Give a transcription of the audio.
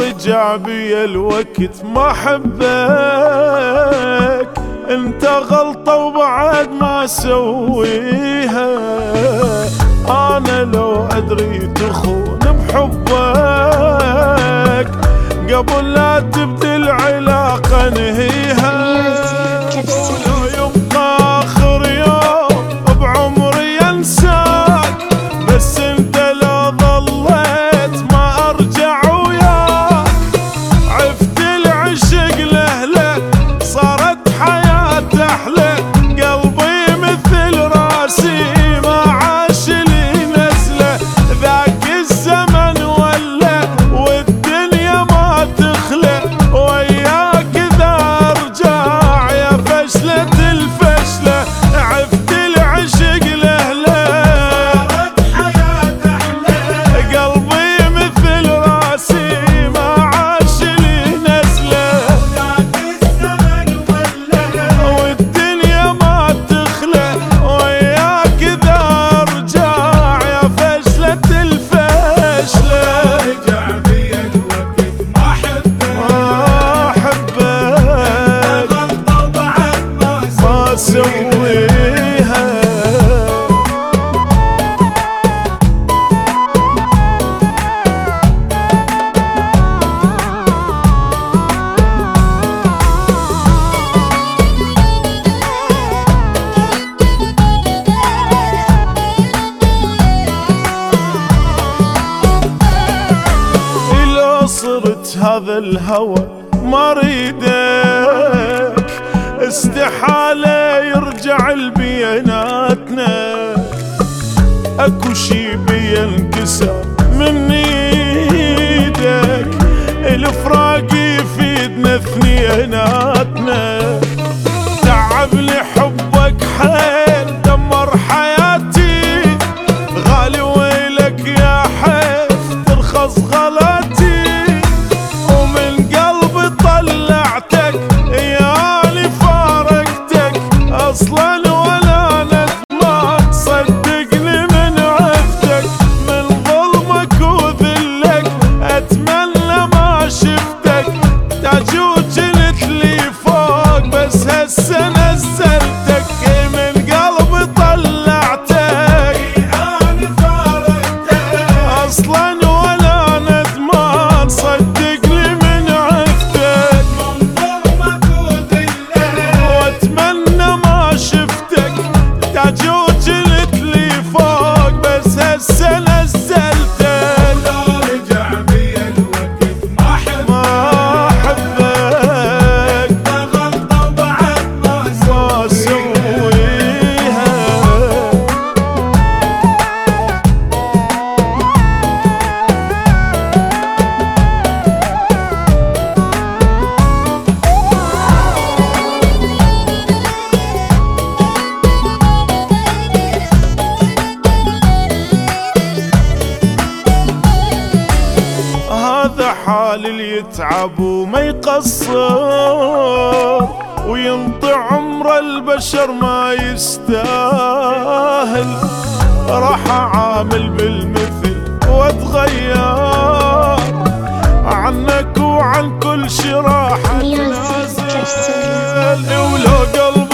رجع بي الوقت ما حبك، انت غلطة وبعد ما سويها. انا لو ادري تخون بحبك قبل لا تبدي العلاقة انهيها. ولو يبقى اخر يوم بعمري انساك، بس انت لو ظليت ما ارجع وياك. عفت العشق لهله صارت حياة احلى، قلبي مثل راسي ما عاش لي نزله. ذاك الزمن ولا والدنيا ما تخلى، وياك ذا ارجع يا فشلة الفشلة. عفت العشق لهله صارت حياة احلى، قلبي مثل راسي ما عاش لي نزله. ذاك الزمن ولا والدنيا ما تخلى، وياك ذا ارجع يا فشلة الفشلة. رجع بي الوقت ما حبك، غلطة بعد ما سويها. لو صرت هذا الهوى ما ريدك، استحالة يرجع لبيناتنا. اكو شي بينكسر من ايدك، الفراق يفيدنا اثنيناتنا. تعبني حبك حيل دمر حياتي، غالي ويلك يا حيف ترخص غلاتي. ومن قلبي طلعتك يالي فارقتك، اصلا ولا ندمان صدقني من عفتك. من ظلمك وذلك اتمنى ما شفتك، تاج وجنت لي فوق بس هسه نزلتك. من قلبي طلعتك يالي فارقتك، اصلا ولا ندمان صدقني من عفتك. من ظلمك وذلك واتمنى ما شفتك، تاج وجنت لي فوق بس هسه نزلتك. رجع بي الوقت ما حبك، غلطة بعد ما سويها. هذا حال اللي يتعب وما يقصر، وينطي عمر البشر ما يستاهل. راح اعامل بالمثل واتغير عنك وعن كل شي راح اتنازل. ولو قلبي